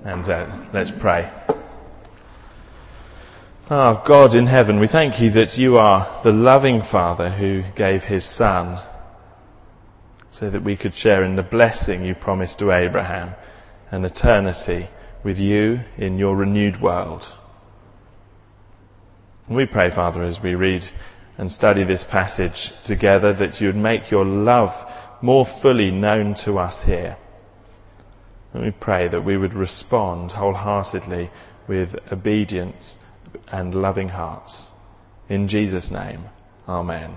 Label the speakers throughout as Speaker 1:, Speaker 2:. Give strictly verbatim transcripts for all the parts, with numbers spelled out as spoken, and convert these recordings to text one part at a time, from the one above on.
Speaker 1: And uh, let's pray. Oh, God in heaven, we thank you that you are the loving Father who gave his Son so that we could share in the blessing you promised to Abraham and eternity with you in your renewed world. And we pray, Father, as we read and study this passage together, that you would make your love more fully known to us here. And we pray that we would respond wholeheartedly with obedience and loving hearts. In Jesus' name, amen.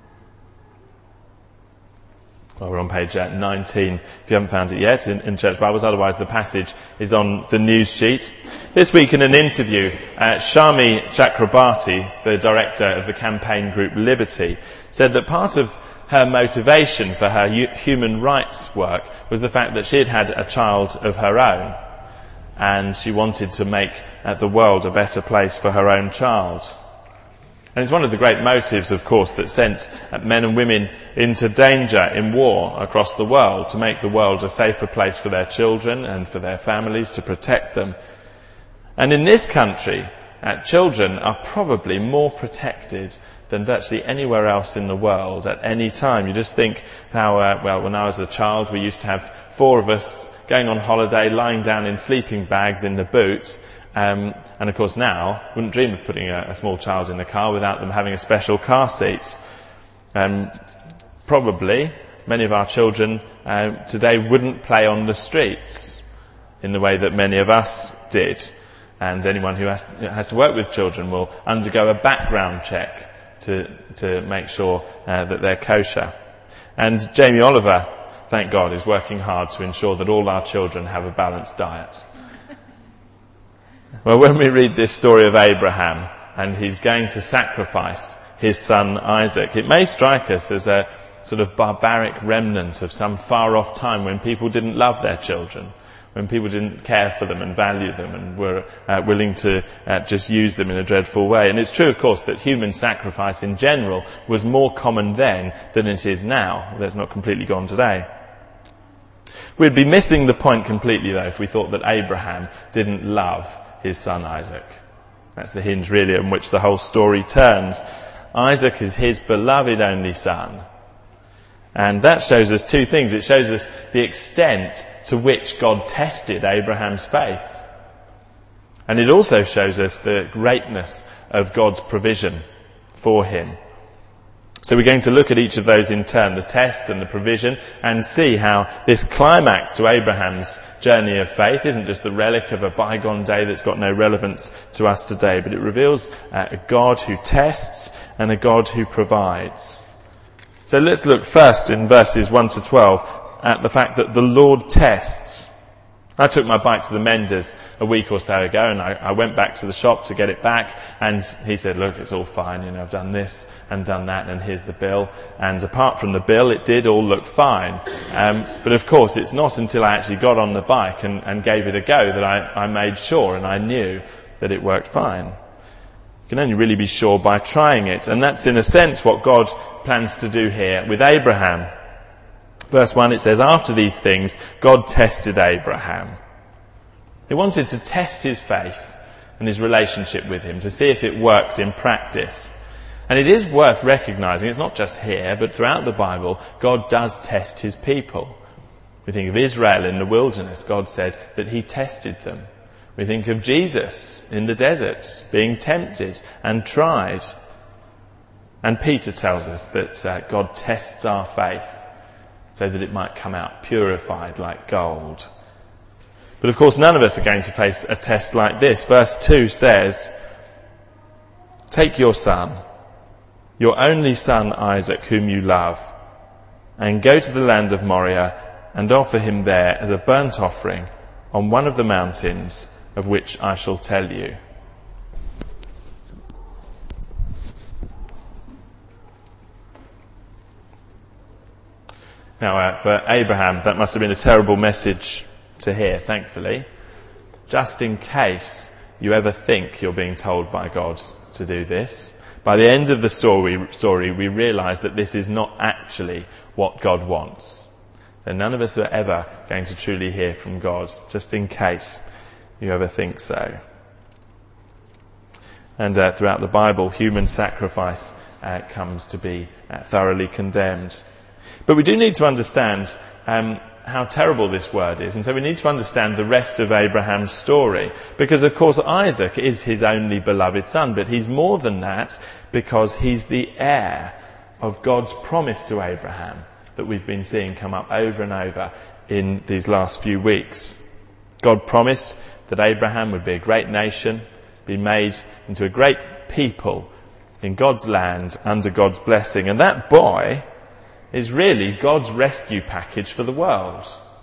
Speaker 1: Well, we're on page nineteen, if you haven't found it yet, in, in Church Bibles. Otherwise, the passage is on the news sheet. This week in an interview, uh, Shami Chakrabarti, the director of the campaign group Liberty, said that part of her motivation for her u- human rights work was the fact that she had had a child of her own, and she wanted to make uh, the world a better place for her own child. And it's one of the great motives, of course, that sent uh, men and women into danger in war across the world, to make the world a safer place for their children and for their families, to protect them. And in this country, uh, children are probably more protected than virtually anywhere else in the world at any time. You just think how, uh, well, when I was a child, we used to have four of us going on holiday, lying down in sleeping bags in the boot. Um, and of course now, wouldn't dream of putting a, a small child in the car without them having a special car seat. Um, probably, many of our children uh, today wouldn't play on the streets in the way that many of us did. And anyone who has, has to work with children will undergo a background check to to make sure uh, that they're kosher. And Jamie Oliver, thank God, is working hard to ensure that all our children have a balanced diet. Well, when we read this story of Abraham and he's going to sacrifice his son Isaac, it may strike us as a sort of barbaric remnant of some far-off time when people didn't love their children, when people didn't care for them and value them and were uh, willing to uh, just use them in a dreadful way. And it's true, of course, that human sacrifice in general was more common then than it is now. That's not completely gone today. We'd be missing the point completely, though, if we thought that Abraham didn't love his son Isaac. That's the hinge, really, on which the whole story turns. Isaac is his beloved only son. And that shows us two things. It shows us the extent to which God tested Abraham's faith. And it also shows us the greatness of God's provision for him. So we're going to look at each of those in turn, the test and the provision, and see how this climax to Abraham's journey of faith isn't just the relic of a bygone day that's got no relevance to us today, but it reveals uh, a God who tests and a God who provides. So let's look first in verses one to twelve at the fact that the Lord tests. I took my bike to the mender's a week or so ago, and I, I went back to the shop to get it back, and he said, look, it's all fine, you know, I've done this and done that, and here's the bill. And apart from the bill, it did all look fine. Um, but of course, it's not until I actually got on the bike and, and gave it a go that I, I made sure and I knew that it worked fine. You can only really be sure by trying it, and that's in a sense what God plans to do here with Abraham. Verse one, it says, after these things, God tested Abraham. He wanted to test his faith and his relationship with him to see if it worked in practice. And it is worth recognizing, it's not just here, but throughout the Bible, God does test his people. We think of Israel in the wilderness. God said that he tested them. We think of Jesus in the desert, being tempted and tried. And Peter tells us that uh, God tests our faith so that it might come out purified like gold. But of course, none of us are going to face a test like this. Verse two says, take your son, your only son Isaac, whom you love, and go to the land of Moriah and offer him there as a burnt offering on one of the mountains of which I shall tell you. Now, uh, for Abraham, that must have been a terrible message to hear, thankfully. Just in case you ever think you're being told by God to do this, by the end of the story, story we realise that this is not actually what God wants. So none of us are ever going to truly hear from God, just in case you ever think so? And uh, throughout the Bible, human sacrifice uh, comes to be uh, thoroughly condemned. But we do need to understand um, how terrible this word is, and so we need to understand the rest of Abraham's story. Because, of course, Isaac is his only beloved son, but he's more than that because he's the heir of God's promise to Abraham that we've been seeing come up over and over in these last few weeks. God promised that Abraham would be a great nation, be made into a great people in God's land under God's blessing. And that boy is really God's rescue package for the world.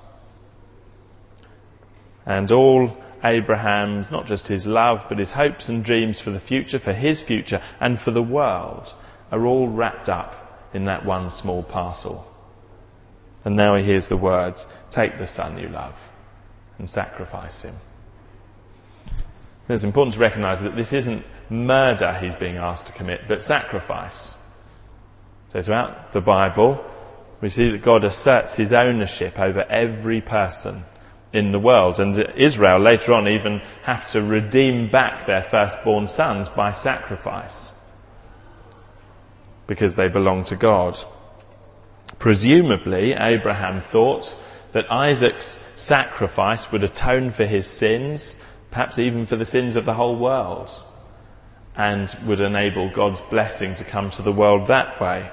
Speaker 1: And all Abraham's, not just his love, but his hopes and dreams for the future, for his future and for the world, are all wrapped up in that one small parcel. And now he hears the words, "Take the son you love and sacrifice him." It's important to recognise that this isn't murder he's being asked to commit, but sacrifice. So throughout the Bible, we see that God asserts his ownership over every person in the world. And Israel later on even have to redeem back their firstborn sons by sacrifice, because they belong to God. Presumably, Abraham thought that Isaac's sacrifice would atone for his sins, perhaps even for the sins of the whole world, and would enable God's blessing to come to the world that way.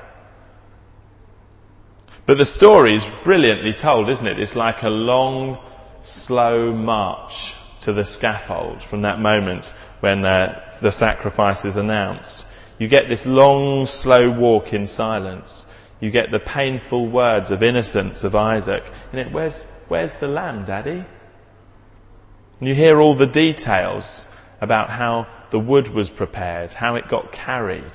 Speaker 1: But the story is brilliantly told, isn't it? It's like a long, slow march to the scaffold from that moment when uh, the sacrifice is announced. You get this long, slow walk in silence. You get the painful words of innocence of Isaac. And it, where's, where's the lamb, Daddy? And you hear all the details about how the wood was prepared, how it got carried,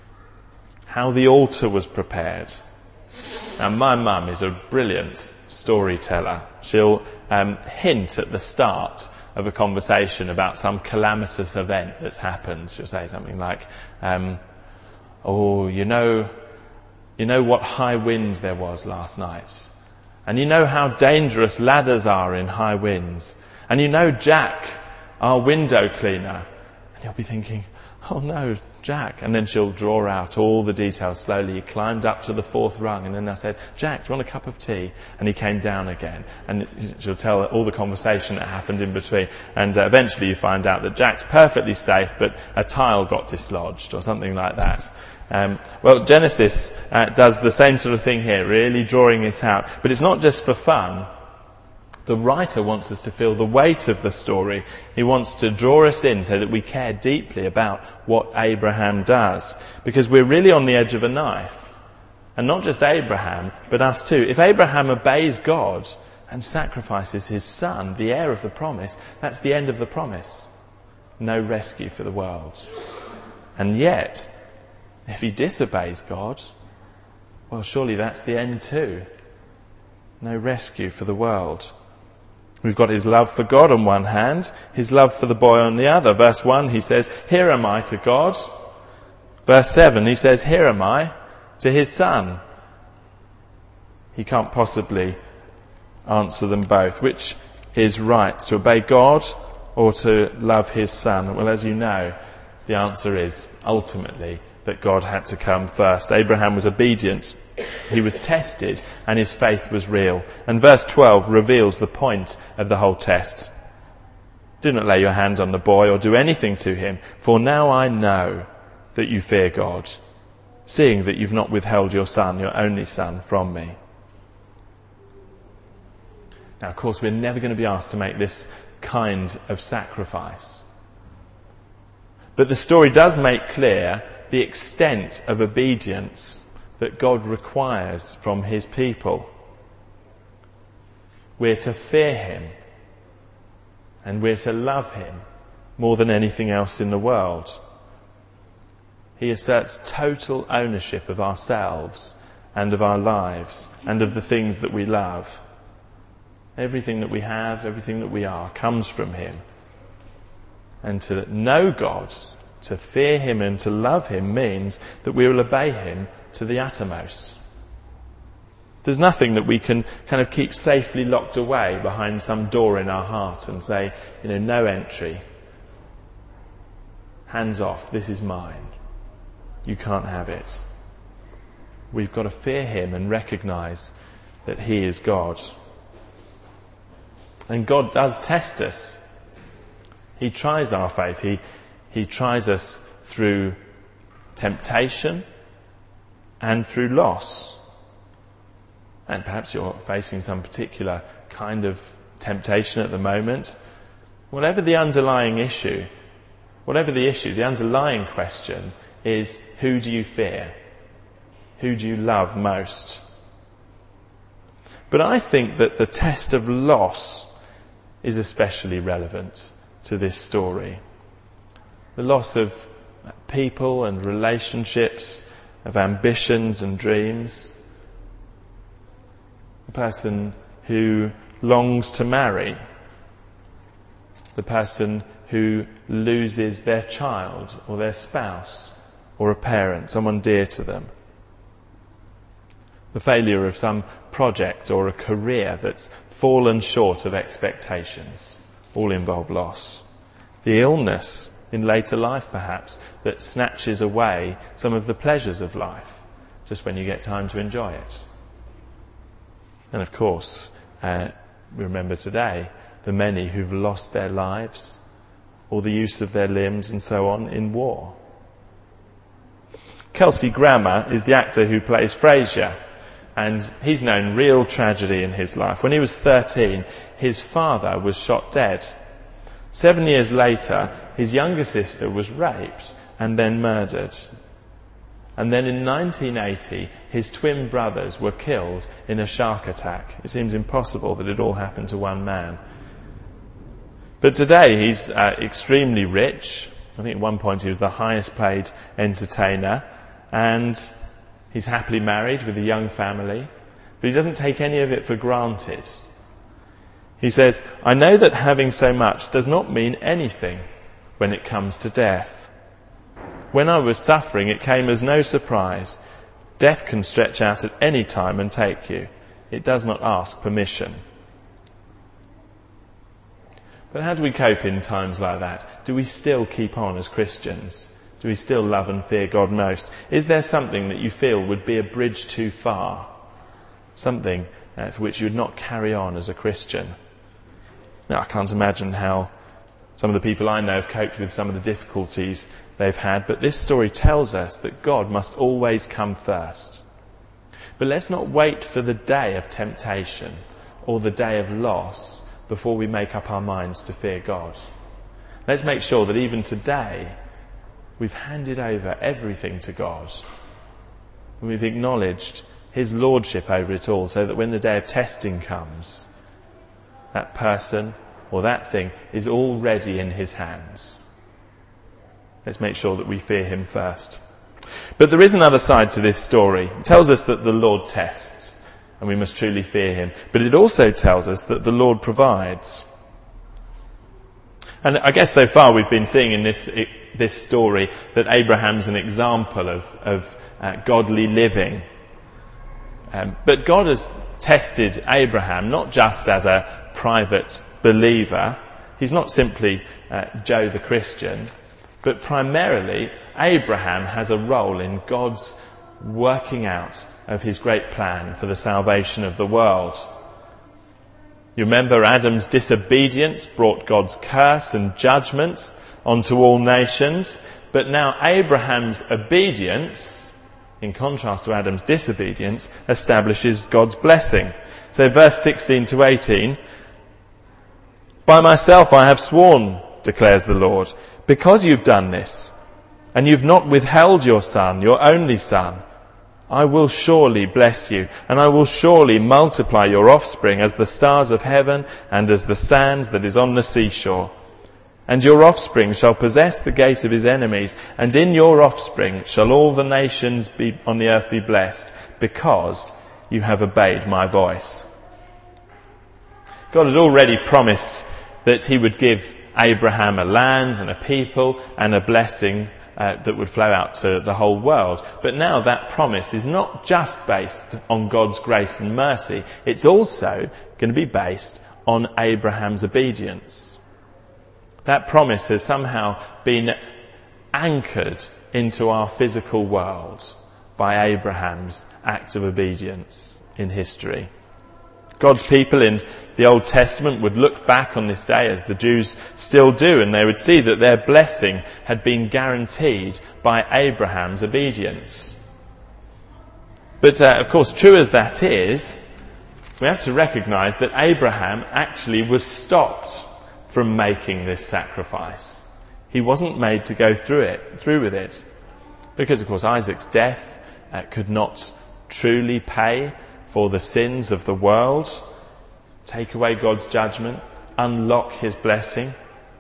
Speaker 1: how the altar was prepared. Now, my mum is a brilliant storyteller. She'll um, hint at the start of a conversation about some calamitous event that's happened. She'll say something like, um, oh, you know, you know what high wind there was last night. And you know how dangerous ladders are in high winds. And you know Jack, our window cleaner. And you'll be thinking, oh no, Jack. And then she'll draw out all the details slowly. He climbed up to the fourth rung, and then I said, Jack, do you want a cup of tea? And he came down again. And she'll tell all the conversation that happened in between. And uh, eventually you find out that Jack's perfectly safe, but a tile got dislodged or something like that. Um, well, Genesis uh, does the same sort of thing here, really drawing it out. But it's not just for fun. The writer wants us to feel the weight of the story. He wants to draw us in so that we care deeply about what Abraham does. Because we're really on the edge of a knife. And not just Abraham, but us too. If Abraham obeys God and sacrifices his son, the heir of the promise, that's the end of the promise. No rescue for the world. And yet, if he disobeys God, well, surely that's the end too. No rescue for the world. We've got his love for God on one hand, his love for the boy on the other. Verse one, he says, here am I to God. Verse seven, he says, here am I to his son. He can't possibly answer them both. Which is right, to obey God or to love his son? Well, as you know, the answer is ultimately that God had to come first. Abraham was obedient. He was tested and his faith was real. And verse twelve reveals the point of the whole test. Do not lay your hand on the boy or do anything to him, for now I know that you fear God, seeing that you've not withheld your son, your only son, from me. Now, of course, we're never going to be asked to make this kind of sacrifice. But the story does make clear the extent of obedience that God requires from his people. We're to fear him and we're to love him more than anything else in the world. He asserts total ownership of ourselves and of our lives and of the things that we love. Everything that we have, everything that we are, comes from him. And to know God, to fear him and to love him means that we will obey him to the uttermost. There's nothing that we can kind of keep safely locked away behind some door in our heart and say, you know, no entry. Hands off, this is mine. You can't have it. We've got to fear him and recognise that he is God. And God does test us. He tries our faith. He, he tries us through temptation and through loss. And perhaps you're facing some particular kind of temptation at the moment. Whatever the underlying issue, whatever the issue, the underlying question is, who do you fear? Who do you love most? But I think that the test of loss is especially relevant to this story. The loss of people and relationships, of ambitions and dreams. The person who longs to marry. The person who loses their child or their spouse or a parent, someone dear to them. The failure of some project or a career that's fallen short of expectations. All involve loss. The illness in later life, perhaps, that snatches away some of the pleasures of life just when you get time to enjoy it. And of course, uh, we remember today the many who've lost their lives or the use of their limbs and so on in war. Kelsey Grammer is the actor who plays Frasier, and he's known real tragedy in his life. When he was thirteen, his father was shot dead. Seven years later, his younger sister was raped and then murdered. And then in nineteen eighty, his twin brothers were killed in a shark attack. It seems impossible that it all happened to one man. But today he's uh, extremely rich. I think at one point he was the highest paid entertainer, and he's happily married with a young family, but he doesn't take any of it for granted. He says, "I know that having so much does not mean anything when it comes to death. When I was suffering, it came as no surprise. Death can stretch out at any time and take you. It does not ask permission." But how do we cope in times like that? Do we still keep on as Christians? Do we still love and fear God most? Is there something that you feel would be a bridge too far? Something uh, for which you would not carry on as a Christian? Now, I can't imagine how some of the people I know have coped with some of the difficulties they've had, but this story tells us that God must always come first. But let's not wait for the day of temptation or the day of loss before we make up our minds to fear God. Let's make sure that even today we've handed over everything to God. We've acknowledged his lordship over it all, so that when the day of testing comes, that person or that thing is already in his hands. Let's make sure that we fear him first. But there is another side to this story. It tells us that the Lord tests, and we must truly fear him. But it also tells us that the Lord provides. And I guess so far we've been seeing in this this story that Abraham's an example of, of uh, godly living. Um, but God has tested Abraham not just as a private believer. He's not simply uh, Joe the Christian, but primarily Abraham has a role in God's working out of his great plan for the salvation of the world. You remember Adam's disobedience brought God's curse and judgment onto all nations, but now Abraham's obedience, in contrast to Adam's disobedience, establishes God's blessing. So verse sixteen to eighteen, "By myself I have sworn, declares the Lord, because you've done this, and you've not withheld your son, your only son, I will surely bless you, and I will surely multiply your offspring as the stars of heaven and as the sand that is on the seashore. And your offspring shall possess the gate of his enemies, and in your offspring shall all the nations be, on the earth be blessed, because you have obeyed my voice." God had already promised that he would give Abraham a land and a people and a blessing uh, that would flow out to the whole world. But now that promise is not just based on God's grace and mercy, it's also going to be based on Abraham's obedience. That promise has somehow been anchored into our physical world by Abraham's act of obedience in history. God's people in the Old Testament would look back on this day, as the Jews still do, and they would see that their blessing had been guaranteed by Abraham's obedience. But uh, of course, true as that is, we have to recognise that Abraham actually was stopped from making this sacrifice. He wasn't made to go through it, through with it, because of course Isaac's death uh, could not truly pay for the sins of the world, take away God's judgment, unlock his blessing.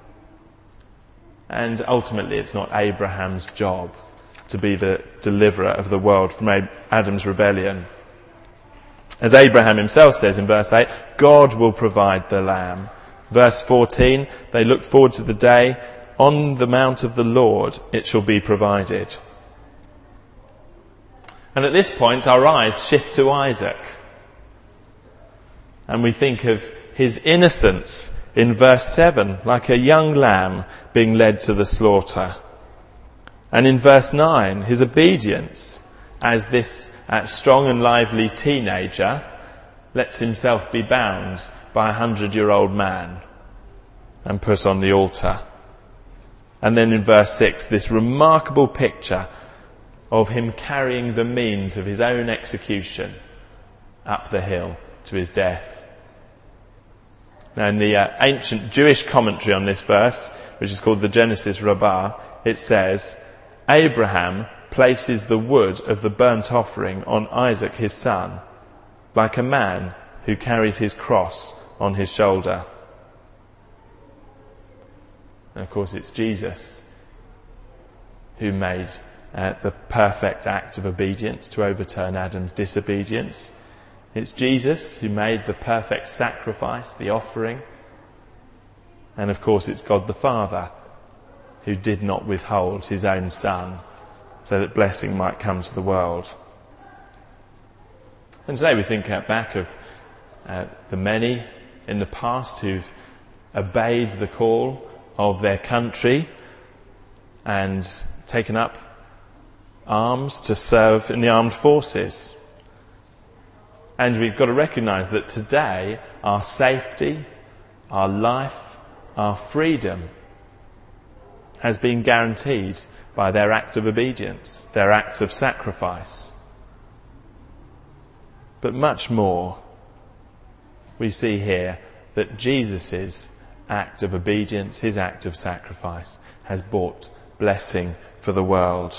Speaker 1: And ultimately it's not Abraham's job to be the deliverer of the world from Adam's rebellion. As Abraham himself says in verse eight, God will provide the lamb. Verse fourteen, they looked forward to the day, on the mount of the Lord it shall be provided. And at this point our eyes shift to Isaac. And we think of his innocence in verse seven, like a young lamb being led to the slaughter. And in verse nine, his obedience as this uh, strong and lively teenager lets himself be bound by a hundred-year-old man and put on the altar. And then in verse six, this remarkable picture of him carrying the means of his own execution up the hill to his death. Now in the uh, ancient Jewish commentary on this verse, which is called the Genesis Rabbah, it says, Abraham places the wood of the burnt offering on Isaac his son, like a man who carries his cross on his shoulder. And of course it's Jesus who made Uh, the perfect act of obedience to overturn Adam's disobedience. It's Jesus who made the perfect sacrifice, the offering. And of course it's God the Father who did not withhold his own Son so that blessing might come to the world. And today we think uh, back of uh, the many in the past who've obeyed the call of their country and taken up arms to serve in the armed forces. And we've got to recognise that today our safety, our life, our freedom has been guaranteed by their act of obedience, their acts of sacrifice. But much more, we see here that Jesus' act of obedience, his act of sacrifice, has brought blessing for the world.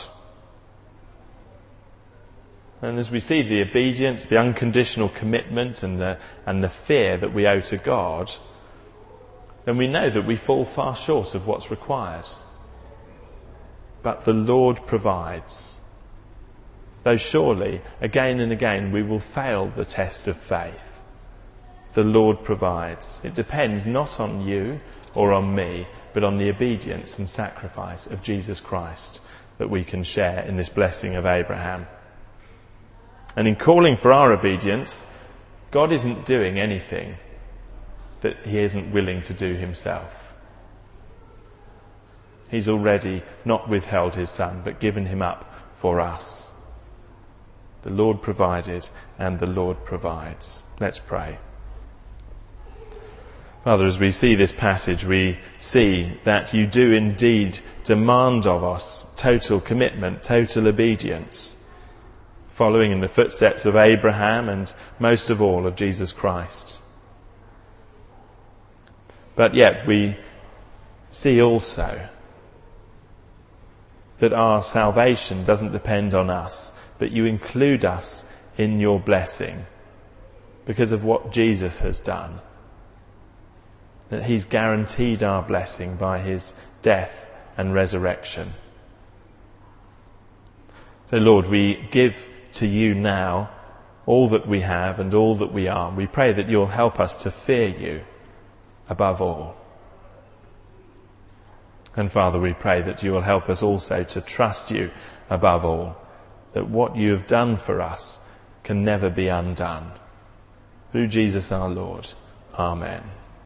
Speaker 1: And as we see the obedience, the unconditional commitment and the, and the fear that we owe to God, then we know that we fall far short of what's required. But the Lord provides. Though surely, again and again, we will fail the test of faith. The Lord provides. It depends not on you or on me, but on the obedience and sacrifice of Jesus Christ that we can share in this blessing of Abraham. And in calling for our obedience, God isn't doing anything that he isn't willing to do himself. He's already not withheld his Son, but given him up for us. The Lord provided and the Lord provides. Let's pray. Father, as we see this passage, we see that you do indeed demand of us total commitment, total obedience, following in the footsteps of Abraham and most of all of Jesus Christ. But yet we see also that our salvation doesn't depend on us, but you include us in your blessing because of what Jesus has done. That he's guaranteed our blessing by his death and resurrection. So Lord, we give to you now all that we have and all that we are. We pray that you'll help us to fear you above all. And Father, we pray that you will help us also to trust you above all, that what you have done for us can never be undone. Through Jesus our Lord. Amen.